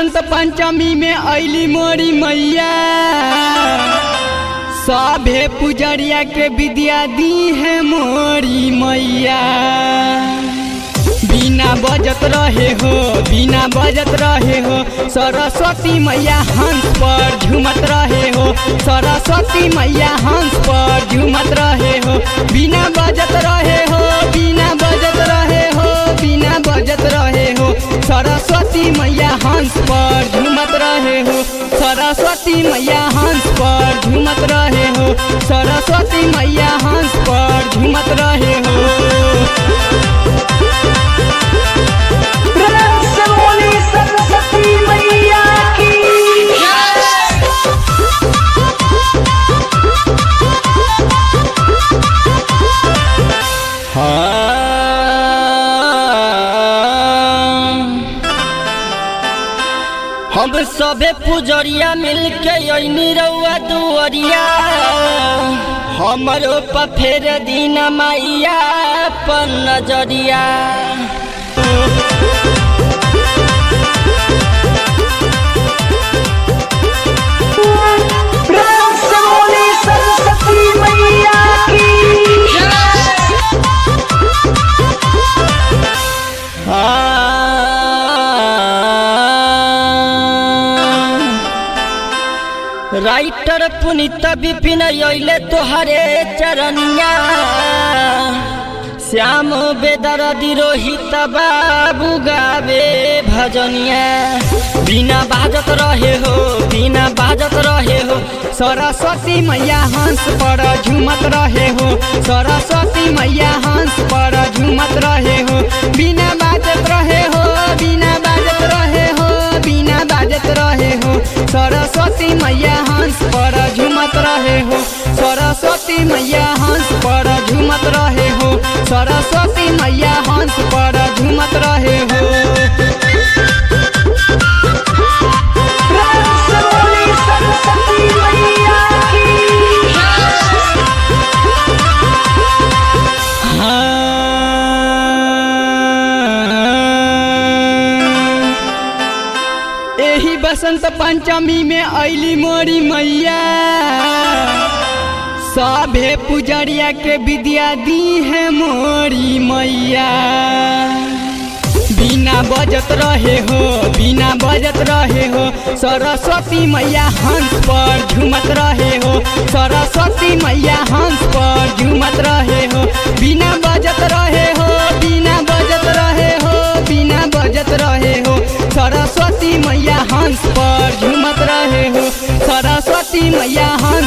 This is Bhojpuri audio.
बसंत पंचमी में अली मोरी मैया, सभे पुजरिया के विद्या दी है मोरी मैया। बिना बजत रहे हो, बिना बजत रहे हो, सरस्वती मैया हंस पर झूमत रहे हो, सरस्वती मैया हंस पर झूमत रहे हो। बिना बजत रहे हो, बिना बजत रहे हो, बिना बजत रहे हो, सरस्वती मैया हंस पर झूमत रहे हो, सरस्वती मैया हंस पर झूमत रहे हो, सरस्वती मैया हंस पर झूमत रहे हो। सरस्वती मैया की हम सबे पुजरिया मिलके अइनी रउआ दुअरिया, हमरो पर फेर दिन मैया पर नजरिया। सरस्वती मैया की राइटर पुनीत विपिन अइले तोहरे चरनिया, श्याम बेदर्दी रोहित बाबू गावे भजनिया। बिना बाजत रहे हो, बिना बाजत रहे हो, सरस्वती मैया हंस पर झूमत रहे हो, सरस्वती मैया हंस पर झूमत रहे हो। बिना बाजत रहे हो, बिना बाजत रहे हो, बिना बाजत रहे हो, सरस्वती मैया हंस पर झूमत रहे हो, सरस्वती मैया हंस पर झूमत रहे हो, सरस्वती मैया हंस पर झूमत रहे हो। सरस्वती मैया की एही बसंत पंचमी में अली मोरी मैया, सभे पुजरिया के विद्या दी है मोरी मैया। बिना बजत रहे हो, बिना बजत रहे हो, सरस्वती मैया हंस पर झूमत रहे हो, सरस्वती मैया हंस पर झूमत रहे हो। बिना बजत रहे हो, बिना बजत रहे हो, बिना बजत रहे हो, सरस्वती मैया हंस पर झूमत रहे हो, सरस्वती मैया हंस